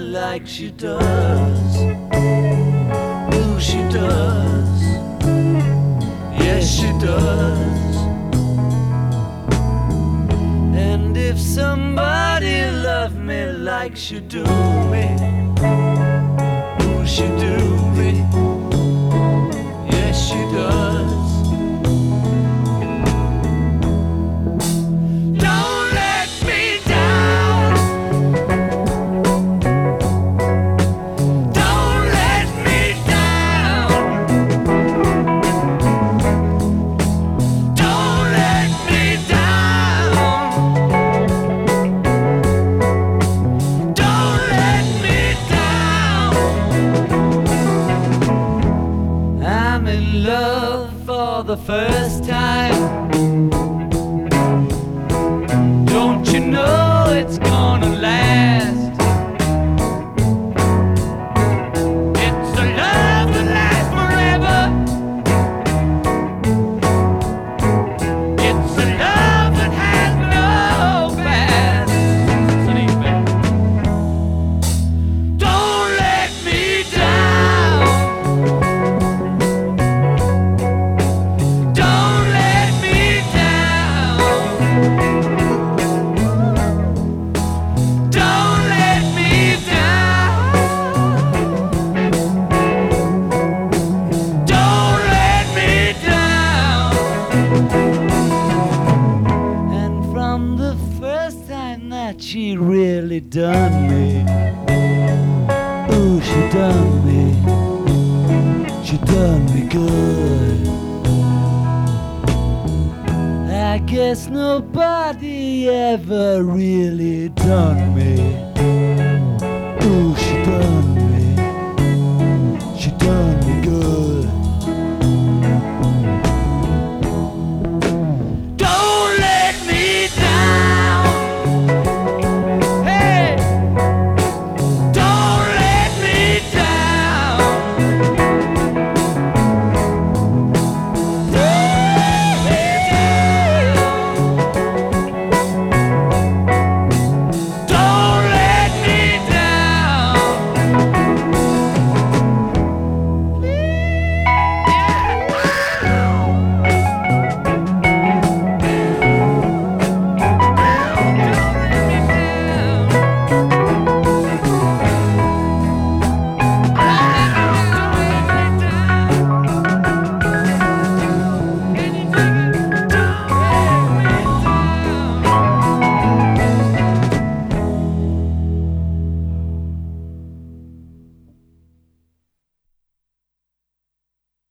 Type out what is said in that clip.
like she does. Ooh, she does. Yes, she does. And if somebody loved me like she do me, ooh, she do me. Yes, she does. I'm in love for the first time. Don't you know it's gonna last? It's a love that lasts forever. It's a love that has no past. Don't let me down. Don't let me down. Don't let me down. Don't let me down. And from the first time that she really done me, ooh, she done me. She done me good. I guess nobody ever really done me